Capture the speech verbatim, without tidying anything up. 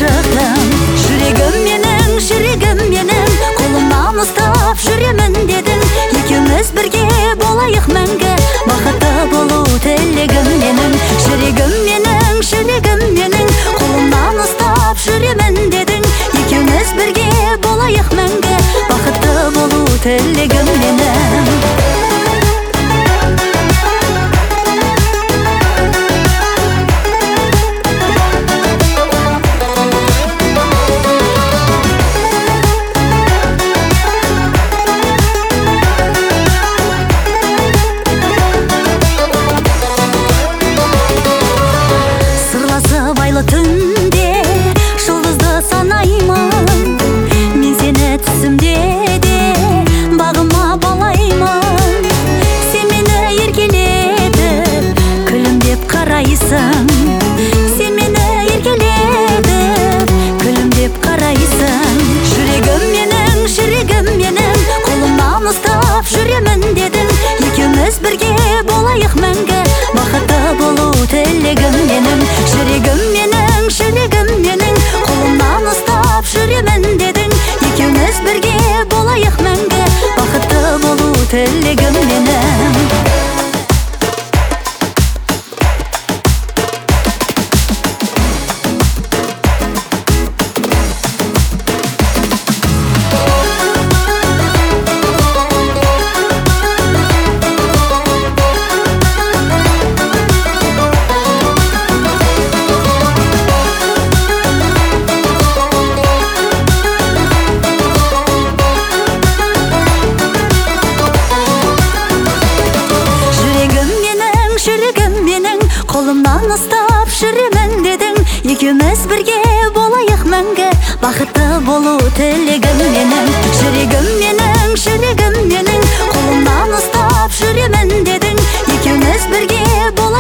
шықтым. Жүрегім менің, жүрегім менің, қолымнан ұстап жүремін дедің. Екеуміз бірге болайық мәңгі, бақытты болу тілегім менің. Жүрегім менің, жүрегім менің, қолымнан ұстап жүремін дедің. Екеуміз бірге болайық мәңгі, бақытты болу тілегім менің. Түнде жұлдызды санаймын, мен сені түсімде де бағыма балаймын. Сен мені еркелетіп, күлімдеп қарайсың. Сен мені еркелетіп, күлімдеп қарайсың. Жүрегім менің, жүрегім менің, қолымнан ұстап жүремін дедің. Екеуміз бірге болайық мәңгі, бақытты болу тілегім менің. Жүрегім менің, жүрегім менің, қолымнан ұстап жүремін дедің. Екеуміз бірге болайық мәңгі, бақытты болу тілегім менің. Қолымнан ұстап жүремін дедің. Екеуміз бірге болайық мәңгі, бақытты болу тілегім менің. Жүрегім менің, жүрегім менің, қолымнан ұстап жүремін дедің. Екеуміз бірге